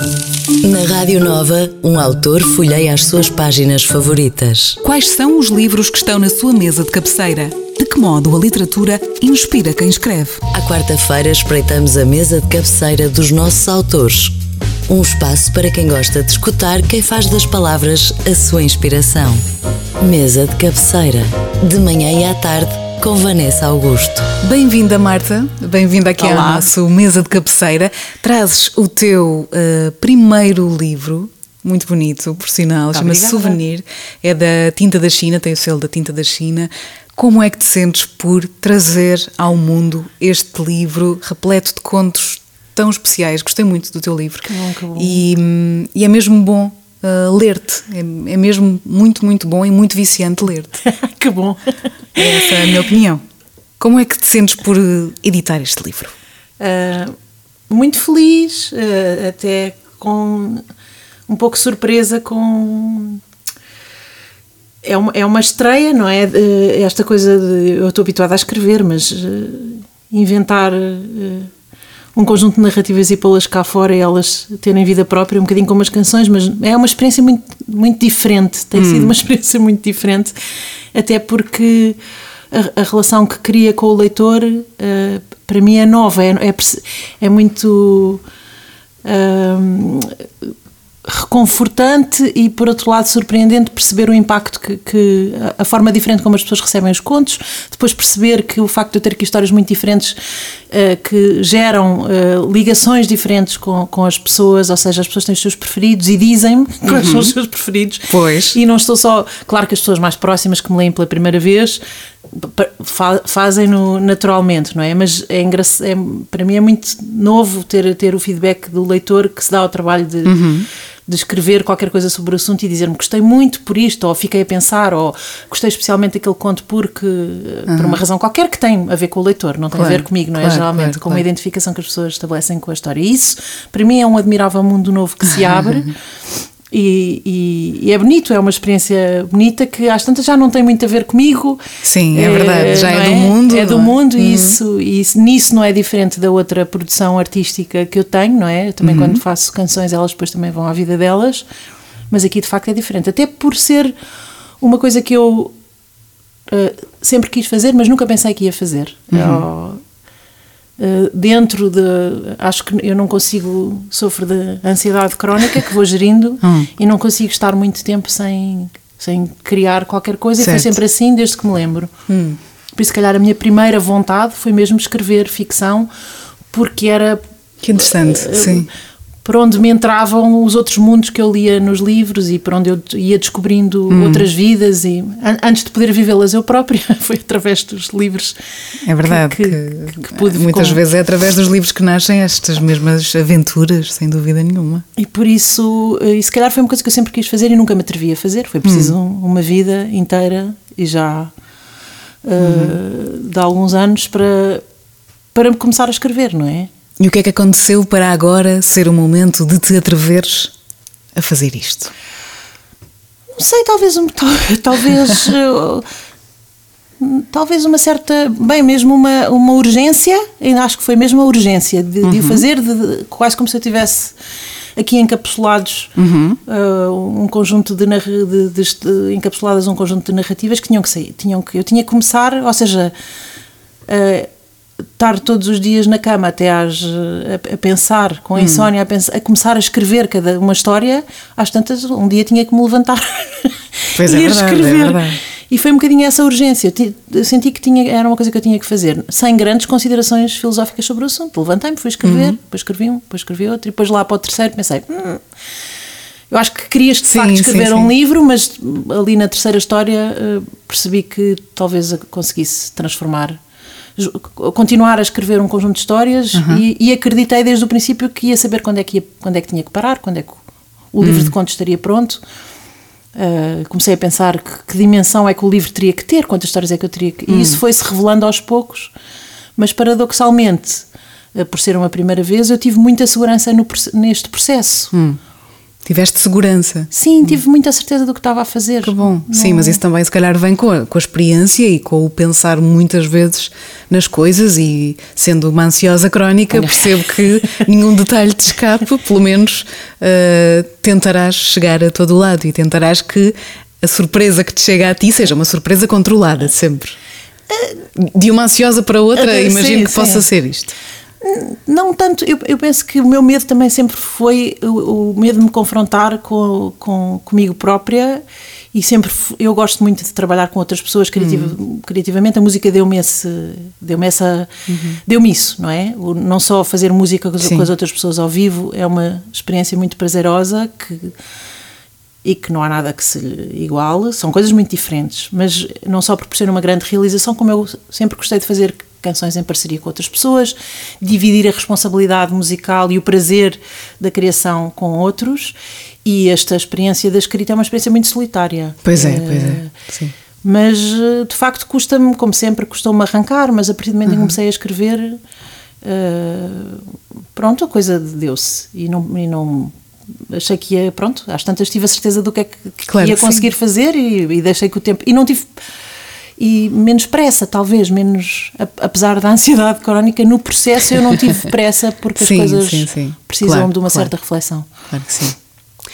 Na Rádio Nova, um autor folheia as suas páginas favoritas. Quais são os livros que estão na sua mesa de cabeceira? De que modo a literatura inspira quem escreve? À quarta-feira espreitamos a mesa de cabeceira dos nossos autores. Um espaço para quem gosta de escutar quem faz das palavras a sua inspiração. Mesa de cabeceira, de manhã e à tarde, com Vanessa Augusto. Bem-vinda, Marta. Bem-vinda aqui à nossa mesa de cabeceira. Trazes o teu primeiro livro, muito bonito, por sinal, chama-se Souvenir. É da Tinta da China, tem o selo da Tinta da China. Como é que te sentes por trazer ao mundo este livro repleto de contos tão especiais? Gostei muito do teu livro. Que bom, que bom. E é mesmo bom ler-te. É mesmo muito, muito bom e muito viciante ler-te. Que bom. Essa é a minha opinião. Como é que te sentes por editar este livro? Muito feliz, até com um pouco surpresa com... É uma estreia, não é? Esta coisa de... Eu estou habituada a escrever, mas inventar um conjunto de narrativas e pô-las cá fora e elas terem vida própria, um bocadinho como as canções, mas é uma experiência muito, muito diferente. Tem sido uma experiência muito diferente, até porque a relação que cria com o leitor, para mim, é nova, é muito... reconfortante e, por outro lado, surpreendente perceber o impacto que a forma diferente como as pessoas recebem os contos, depois perceber que o facto de eu ter aqui histórias muito diferentes que geram ligações diferentes com as pessoas, ou seja, as pessoas têm os seus preferidos e dizem-me quais são os seus preferidos. Pois. E não estou só... Claro que as pessoas mais próximas que me leem pela primeira vez fazem-no naturalmente, não é? Mas para mim é muito novo ter o feedback do leitor que se dá ao trabalho de escrever qualquer coisa sobre o assunto e dizer-me gostei muito por isto, ou fiquei a pensar, ou gostei especialmente daquele conto porque por uma razão qualquer que tem a ver com o leitor, não tem a ver comigo, não é? Geralmente com uma identificação que as pessoas estabelecem com a história. E isso, para mim, é um admirável mundo novo que se abre. E é bonito, é uma experiência bonita que às tantas já não tem muito a ver comigo. Sim, é verdade, já é do mundo. É do mundo e nisso não é diferente da outra produção artística que eu tenho, não é? Eu também quando faço canções elas depois também vão à vida delas, mas aqui de facto é diferente, até por ser uma coisa que eu sempre quis fazer, mas nunca pensei que ia fazer. Dentro de... Acho que eu não consigo... Sofro de ansiedade crónica que vou gerindo e não consigo estar muito tempo sem criar qualquer coisa. Certo. E foi sempre assim desde que me lembro. Por isso, se calhar, a minha primeira vontade foi mesmo escrever ficção, porque era... Que interessante, sim. Por onde me entravam os outros mundos que eu lia nos livros e por onde eu ia descobrindo outras vidas e antes de poder vivê-las eu própria, foi através dos livros. É verdade que pude... Muitas vezes é através dos livros que nascem estas mesmas aventuras, sem dúvida nenhuma. E por isso, e se calhar foi uma coisa que eu sempre quis fazer e nunca me atrevi a fazer, foi preciso uma vida inteira e já de alguns anos para começar a escrever, não é? E o que é que aconteceu para agora ser o momento de te atreveres a fazer isto? Não sei, talvez uma certa, bem, mesmo uma urgência, ainda acho que foi mesmo a urgência de o fazer, quase como se eu tivesse aqui encapsulados um conjunto encapsuladas um conjunto de narrativas que tinham que sair, eu tinha que começar, ou seja, estar todos os dias na cama até a pensar, com a insónia, a começar a escrever cada uma história, às tantas um dia tinha que me levantar pois e ir escrever. É verdade. E foi um bocadinho essa urgência, eu senti que era uma coisa que eu tinha que fazer, sem grandes considerações filosóficas sobre o assunto. Levantei-me, fui escrever, depois escrevi depois escrevi outro, e depois lá para o terceiro pensei, eu acho que querias de facto escrever um livro, mas ali na terceira história percebi que talvez conseguisse continuar a escrever um conjunto de histórias e acreditei desde o princípio que ia saber quando é que tinha que parar, quando é que o livro de contos estaria pronto. Comecei a pensar que dimensão é que o livro teria que ter, quantas histórias é que eu teria que... E isso foi-se revelando aos poucos, mas paradoxalmente, por ser uma primeira vez, eu tive muita segurança neste processo. Tiveste segurança. Sim, tive muita certeza do que estava a fazer. Que bom. Sim, mas isso também se calhar vem com a experiência e com o pensar muitas vezes nas coisas, e sendo uma ansiosa crónica percebo que nenhum detalhe te escape, pelo menos tentarás chegar a todo lado e tentarás que a surpresa que te chega a ti seja uma surpresa controlada sempre. De uma ansiosa para outra, imagino que possa ser isto. Não tanto, eu penso que o meu medo também sempre foi o medo de me confrontar comigo própria, e sempre eu gosto muito de trabalhar com outras pessoas criativamente. A música deu-me isso, não é? Não só fazer música com as outras pessoas ao vivo é uma experiência muito prazerosa e que não há nada que se iguale, são coisas muito diferentes, mas não só proporciona uma grande realização, como eu sempre gostei de fazer canções em parceria com outras pessoas, dividir a responsabilidade musical e o prazer da criação com outros, e esta experiência da escrita é uma experiência muito solitária. Pois é. Sim. Mas, de facto, custa-me, como sempre, custou-me arrancar, mas a partir do momento em que comecei a escrever, pronto, a coisa deu-se, e não achei que ia, pronto, às tantas tive a certeza do que é que ia conseguir fazer, e deixei que o tempo, e não tive... E menos pressa, talvez, apesar da ansiedade crónica, no processo eu não tive pressa, porque as coisas precisam de uma certa reflexão. Claro que sim.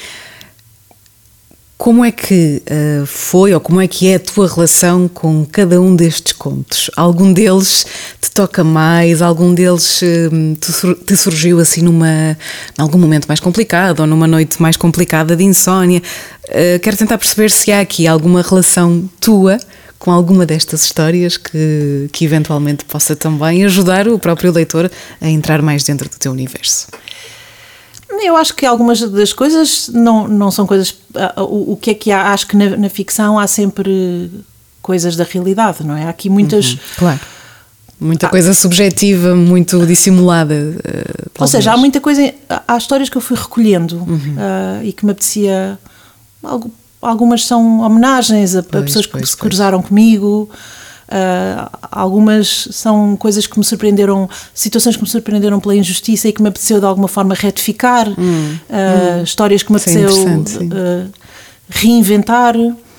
Como é que foi, ou como é que é a tua relação com cada um destes contos? Algum deles te toca mais? Algum deles te surgiu assim em algum momento mais complicado, ou numa noite mais complicada de insónia? Quero tentar perceber se há aqui alguma relação tua com alguma destas histórias que eventualmente possa também ajudar o próprio leitor a entrar mais dentro do teu universo. Eu acho que algumas das coisas não são coisas... O que é que há? Acho que na ficção há sempre coisas da realidade, não é? Há aqui muitas... Claro. Muita coisa subjetiva, muito dissimulada. Ou seja, há muita coisa... Há histórias que eu fui recolhendo e que me apetecia... Algumas são homenagens a pessoas que se cruzaram comigo, algumas são coisas que me surpreenderam, situações que me surpreenderam pela injustiça e que me apeteceu de alguma forma retificar, histórias que me apeteceu reinventar,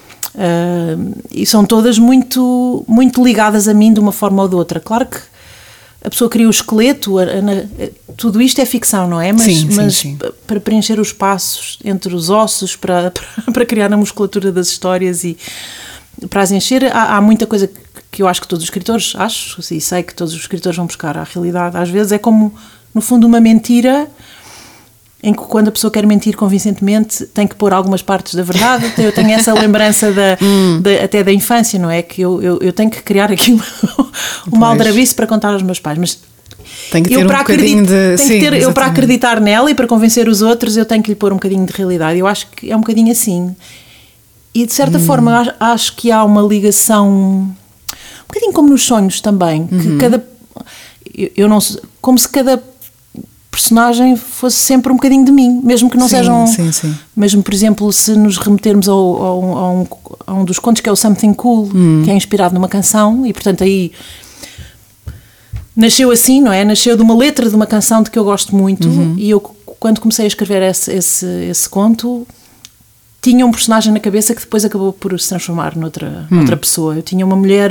e são todas muito, muito ligadas a mim de uma forma ou de outra. Claro que a pessoa cria o esqueleto, tudo isto é ficção, não é? Mas para preencher os espaços entre os ossos, para criar a musculatura das histórias e para as encher, há muita coisa que eu acho que todos os escritores, e sei que todos os escritores vão buscar à realidade. Às vezes é como, no fundo, uma mentira, em que quando a pessoa quer mentir convincentemente tem que pôr algumas partes da verdade. Eu tenho essa lembrança até da infância, não é? Que eu tenho que criar aqui uma aldrabice para contar aos meus pais, mas tem que ter para acreditar nela e para convencer os outros, eu tenho que lhe pôr um bocadinho de realidade. Eu acho que é um bocadinho assim, e de certa forma acho que há uma ligação um bocadinho como nos sonhos também, que como se cada personagem fosse sempre um bocadinho de mim, mesmo que não sejam... Sim. Mesmo, por exemplo, se nos remetermos a um dos contos, que é o Something Cool, que é inspirado numa canção, e portanto aí nasceu assim, não é? Nasceu de uma letra de uma canção de que eu gosto muito, e eu, quando comecei a escrever esse conto, tinha um personagem na cabeça que depois acabou por se transformar noutra pessoa. Eu tinha uma mulher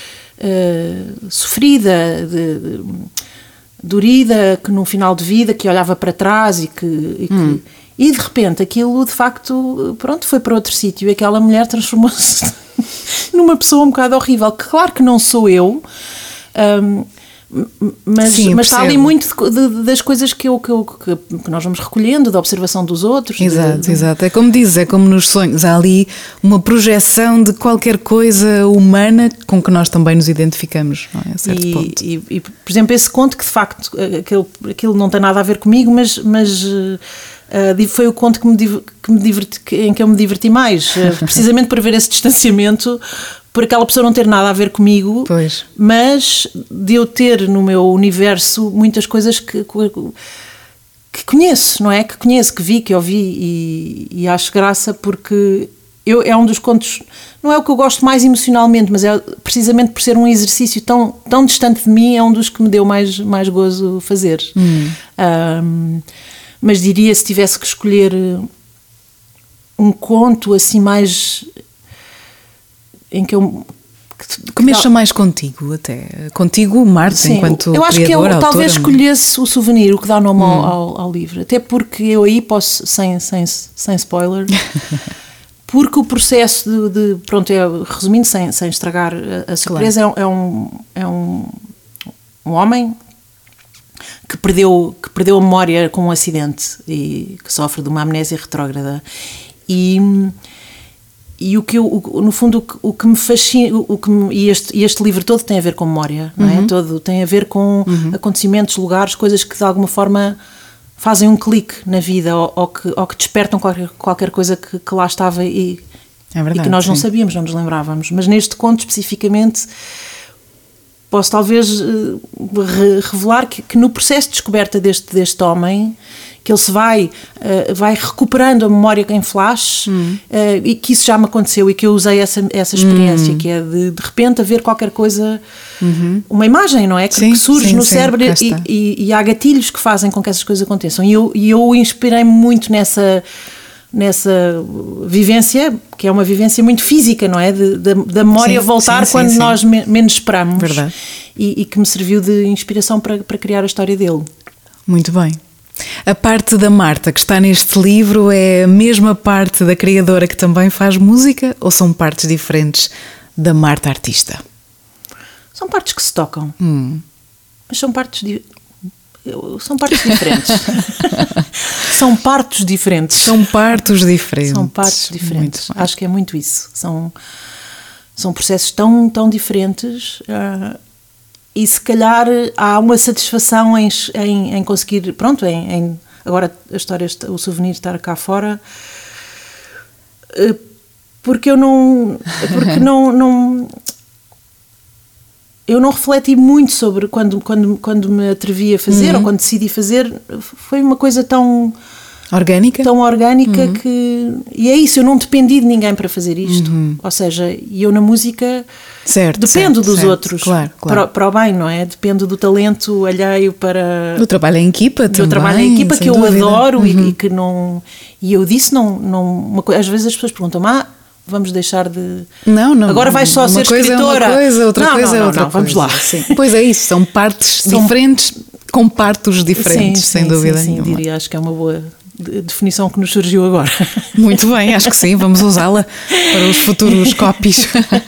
sofrida, dorida, que num final de vida, que olhava para trás e de repente aquilo de facto, pronto, foi para outro sítio, e aquela mulher transformou-se numa pessoa um bocado horrível, que claro que não sou eu, mas está ali muito das coisas que nós vamos recolhendo, da observação dos outros. Exato. É como dizes, é como nos sonhos, há ali uma projeção de qualquer coisa humana com que nós também nos identificamos, não é? A certo ponto. E, por exemplo, esse conto, que de facto aquilo não tem nada a ver comigo, mas foi o conto em que eu me diverti mais, precisamente por ver esse distanciamento, por aquela pessoa não ter nada a ver comigo, mas de eu ter no meu universo muitas coisas que conheço, não é? Que conheço, que vi, que ouvi, e acho graça, porque é um dos contos, não é o que eu gosto mais emocionalmente, mas é precisamente por ser um exercício tão distante de mim, é um dos que me deu mais gozo fazer. Mas diria, se tivesse que escolher um conto assim mais em que eu que mexa mais contigo até. Contigo, Marta, sim, enquanto eu acho criadora, que eu talvez autora, escolhesse o Souvenir, o que dá nome ao livro. Até porque eu aí posso, sem spoiler, porque o processo pronto, resumindo, sem estragar a surpresa, claro. é um homem que perdeu a memória com um acidente e que sofre de uma amnésia retrógrada. E no fundo, o que me fascina, e este livro todo tem a ver com memória, não é? Todo tem a ver com acontecimentos, lugares, coisas que de alguma forma fazem um clique na vida ou que despertam qualquer coisa que lá estava e que nós não sabíamos, não nos lembrávamos. Mas neste conto especificamente posso talvez revelar que no processo de descoberta deste homem, que ele se vai recuperando a memória em flash, e que isso já me aconteceu e que eu usei essa experiência, que é de repente haver qualquer coisa, uma imagem, não é? Que surge no cérebro e há gatilhos que fazem com que essas coisas aconteçam. E eu inspirei-me muito nessa vivência, que é uma vivência muito física, não é? Da memória voltar quando nós menos esperamos. Verdade. E que me serviu de inspiração para criar a história dele. Muito bem. A parte da Marta que está neste livro é a mesma parte da criadora que também faz música ou são partes diferentes da Marta artista? São partes que se tocam, mas são partes diferentes. São partos diferentes. São partos diferentes. São partes diferentes. Acho que é muito isso. São processos tão diferentes. E se calhar há uma satisfação em conseguir, pronto, agora a história, o Souvenir estar cá fora, porque eu não refleti muito sobre quando me atrevi a fazer ou quando decidi fazer, foi uma coisa tão orgânica que... E é isso, eu não dependi de ninguém para fazer isto. Ou seja, eu na música dependo dos outros, claro. Para o bem, não é? Dependo do talento alheio para... Do trabalho em equipa também. Do trabalho em equipa que eu adoro e que não... E eu disse, às vezes as pessoas perguntam, vamos deixar de... Não. Agora vais só ser escritora. Uma coisa, outra coisa é outra coisa. Vamos lá. Sim. Pois é isso, são partes diferentes com partos diferentes, sem dúvida nenhuma. Sim, diria, acho que é uma boa definição que nos surgiu agora. Muito bem, acho que sim, vamos usá-la para os futuros copies.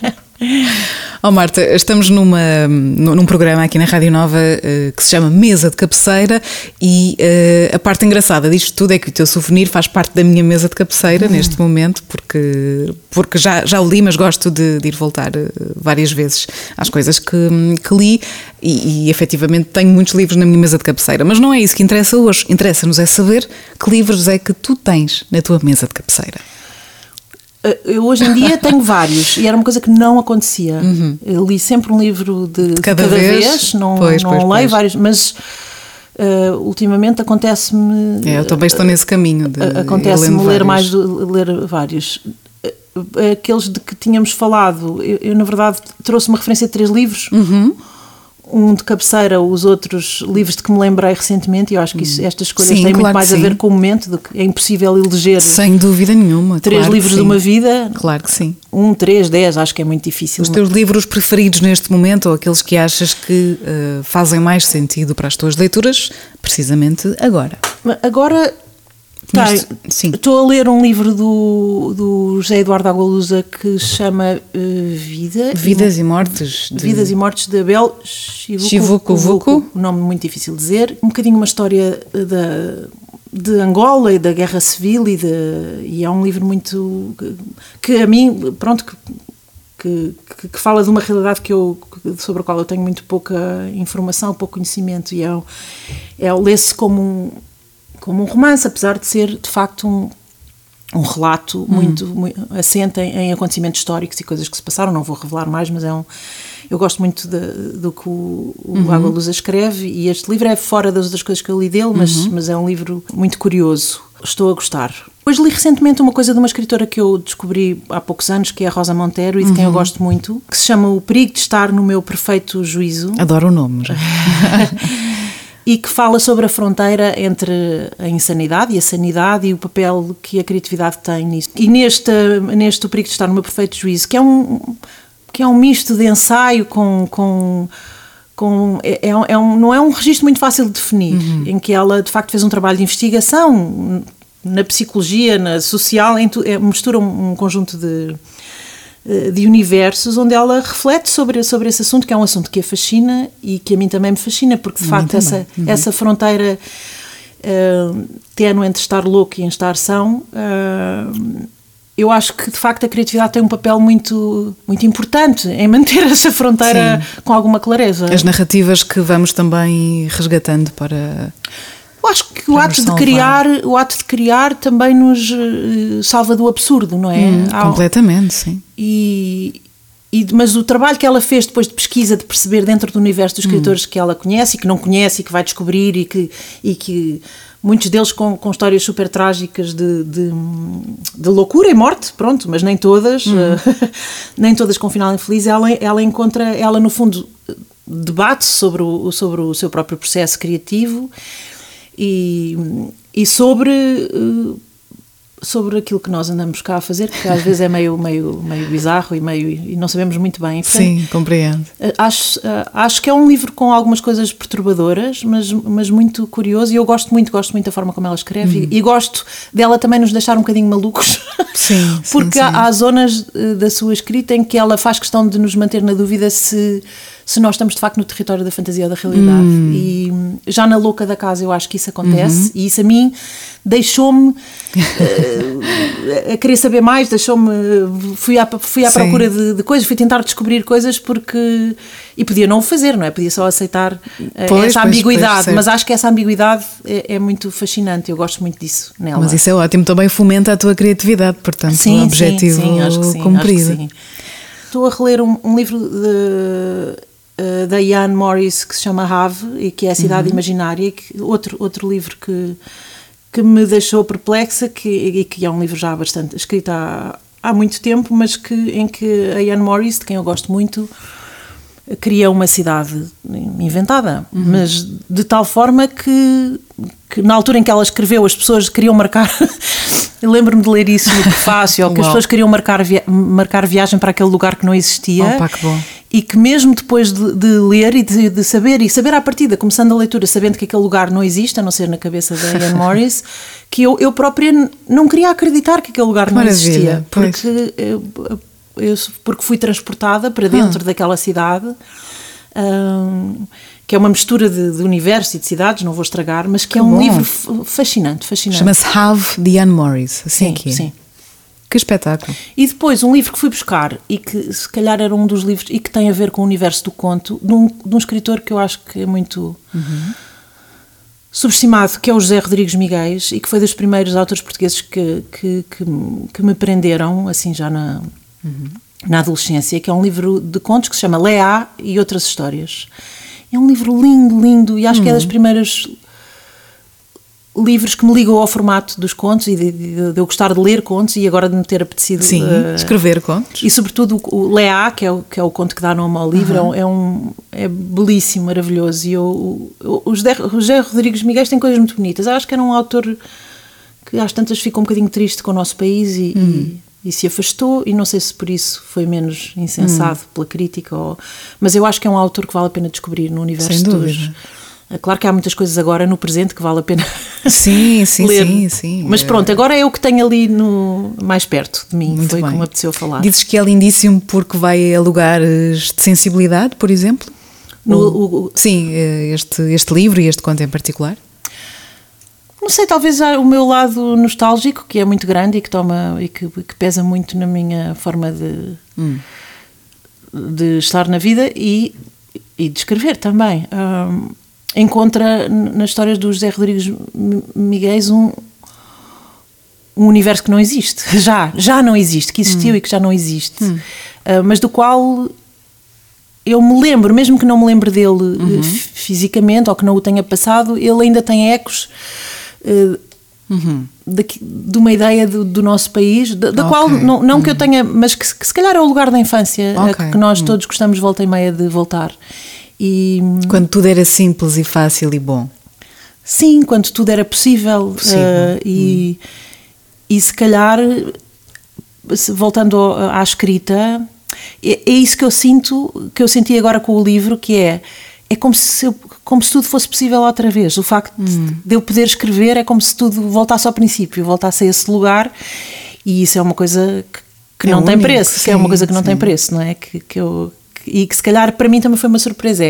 Marta, estamos num programa aqui na Rádio Nova que se chama Mesa de Cabeceira e a parte engraçada disto tudo é que o teu Souvenir faz parte da minha mesa de cabeceira neste momento, porque já o li, mas gosto de ir voltar várias vezes às coisas que li e efetivamente tenho muitos livros na minha mesa de cabeceira, mas não é isso que interessa hoje. Interessa-nos é saber que livros é que tu tens na tua mesa de cabeceira. Eu hoje em dia tenho vários e era uma coisa que não acontecia. Eu li sempre um livro de cada vez. Não leio vários, mas ultimamente acontece-me... eu também estou nesse caminho de acontece-me ler vários. Aqueles de que tínhamos falado, eu na verdade trouxe uma referência de 3 livros. Um de cabeceira, os outros livros de que me lembrei recentemente, e eu acho que estas escolhas têm muito mais a ver com o momento, do que é impossível eleger. Sem dúvida nenhuma. 3 livros de uma vida. Claro que sim. 3, 10, acho que é muito difícil. Os teus livros preferidos neste momento, ou aqueles que achas que fazem mais sentido para as tuas leituras, precisamente agora? Agora... Estou a ler um livro do José Eduardo Agualusa que se chama Vidas e Mortes de Abel Chivuco, um nome muito difícil de dizer, um bocadinho uma história de Angola e da Guerra Civil e é um livro muito que a mim, pronto, que fala de uma realidade sobre a qual eu tenho muito pouca informação, pouco conhecimento, e lê-se como um romance, apesar de ser de facto um relato muito assente em acontecimentos históricos e coisas que se passaram. Não vou revelar mais, mas eu gosto muito do que o Agualusa escreve, e este livro é fora das outras coisas que eu li dele, mas é um livro muito curioso. Estou a gostar. Hoje li recentemente uma coisa de uma escritora que eu descobri há poucos anos, que é a Rosa Montero, e de quem eu gosto muito, que se chama O Perigo de Estar no Meu Perfeito Juízo. Adoro o nome. Já. e que fala sobre a fronteira entre a insanidade e a sanidade e o papel que a criatividade tem nisso. E neste O Perigo de Estar no Meu Perfeito Juízo, que é um misto de ensaio não é um registro muito fácil de definir, em que ela de facto fez um trabalho de investigação na psicologia, na social, mistura um conjunto de universos onde ela reflete sobre esse assunto, que é um assunto que a fascina e que a mim também me fascina, porque de facto essa fronteira ténue entre estar louco e estar são, eu acho que de facto a criatividade tem um papel muito, muito importante em manter essa fronteira com alguma clareza. As narrativas que vamos também resgatando para... Eu acho que o ato de criar também nos salva do absurdo, não é? Completamente, sim. Mas o trabalho que ela fez depois de pesquisa, de perceber dentro do universo dos escritores que ela conhece e que não conhece e que vai descobrir e que muitos deles com histórias super trágicas de loucura e morte, pronto, mas nem todas, nem todas com um final infeliz, ela no fundo debate sobre o seu próprio processo criativo e sobre aquilo que nós andamos cá a fazer, que às vezes é meio bizarro e não sabemos muito bem. Portanto, sim, compreendo. Acho que é um livro com algumas coisas perturbadoras, mas muito curioso, e eu gosto muito da forma como ela escreve e gosto dela também nos deixar um bocadinho malucos. Sim, porque há zonas da sua escrita em que ela faz questão de nos manter na dúvida se nós estamos de facto no território da fantasia ou da realidade. E já na Louca da Casa eu acho que isso acontece, e isso a mim deixou-me a querer saber mais, fui à procura de coisas, fui tentar descobrir coisas e podia não o fazer, não é? Podia só aceitar essa ambiguidade, mas acho que essa ambiguidade é muito fascinante, eu gosto muito disso nela. Mas isso é ótimo, também fomenta a tua criatividade, portanto, o objetivo cumprido. Sim. Estou a reler um livro da Ian Morris que se chama Have, e que é A Cidade Imaginária, outro livro que me deixou perplexa, e que é um livro já bastante escrito há muito tempo, mas em que a Ian Morris, de quem eu gosto muito, cria uma cidade inventada, mas de tal forma que na altura em que ela escreveu as pessoas queriam marcar... Eu lembro-me de ler isso no prefácio, que as pessoas queriam marcar viagem para aquele lugar que não existia. Opa, que bom. E que mesmo depois de ler e de saber à partida, começando a leitura, sabendo que aquele lugar não existe, a não ser na cabeça da Ian Morris, que eu própria não queria acreditar que aquele lugar não existia. Porque fui transportada para dentro daquela cidade, que é uma mistura de universo e de cidades, não vou estragar, mas que é um livro fascinante. Chama-se Have, de Ian Morris, assim aqui. Sim. Que espetáculo. E depois um livro que fui buscar e que se calhar era um dos livros e que tem a ver com o universo do conto, de um escritor que eu acho que é muito subestimado, que é o José Rodrigues Miguel, e que foi dos primeiros autores portugueses que me prenderam, assim já na adolescência, que é um livro de contos que se chama Leá e Outras Histórias. É um livro lindo, e acho que é das primeiras livros que me ligou ao formato dos contos e de eu gostar de ler contos e agora de me ter apetecido escrever contos. E sobretudo o Leá, que é o conto que dá nome ao livro, é belíssimo, maravilhoso. E o José Rodrigues Miguel tem coisas muito bonitas. Eu acho que era um autor que às tantas ficou um bocadinho triste com o nosso país e se afastou, e não sei se por isso foi menos incensado pela crítica, mas eu acho que é um autor que vale a pena descobrir no universo de hoje. Claro que há muitas coisas agora no presente que vale a pena ler. Sim. Mas pronto, agora é o que tenho ali mais perto de mim. Muito foi como me apeteceu falar. Dizes que é lindíssimo porque vai a lugares de sensibilidade, por exemplo? Sim, este livro e este conto em particular? Não sei, talvez o meu lado nostálgico, que é muito grande e que pesa muito na minha forma de estar na vida e de escrever também. Encontra nas histórias do José Rodrigues Miguel um universo que não existe, já não existe, que existiu e que já não existe, mas do qual eu me lembro, mesmo que não me lembre dele fisicamente ou que não o tenha passado, ele ainda tem ecos de uma ideia do nosso país, da qual não que eu tenha, mas que se calhar é o lugar da infância, a que nós todos gostamos volta e meia de voltar. Quando tudo era simples e fácil e bom. Sim, quando tudo era possível. E se calhar, voltando à escrita, é isso que eu sinto, que eu senti agora com o livro, que é como se tudo fosse possível outra vez. O facto de eu poder escrever é como se tudo voltasse ao princípio, voltasse a esse lugar, e isso é uma coisa que não tem preço, que é uma coisa que não tem preço, não é? E que se calhar para mim também foi uma surpresa,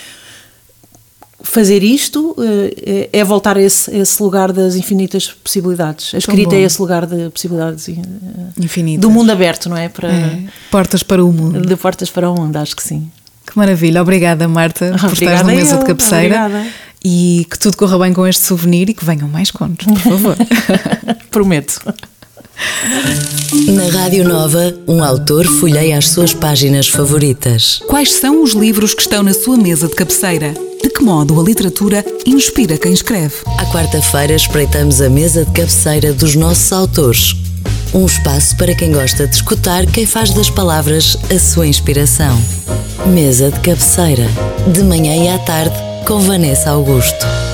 fazer isto é voltar a esse lugar das infinitas possibilidades. A escrita é esse lugar de possibilidades infinitas. Do mundo aberto, não é? Portas para o mundo. De portas para o mundo, acho que sim. Que maravilha. Obrigada, Marta, por estares na mesa de cabeceira. Obrigada. E que tudo corra bem com este souvenir e que venham mais contos, por favor. Prometo. Na Rádio Nova, um autor folheia as suas páginas favoritas. Quais são os livros que estão na sua mesa de cabeceira? De que modo a literatura inspira quem escreve? À quarta-feira espreitamos a mesa de cabeceira dos nossos autores. Um espaço para quem gosta de escutar quem faz das palavras a sua inspiração. Mesa de cabeceira, de manhã e à tarde, com Vanessa Augusto.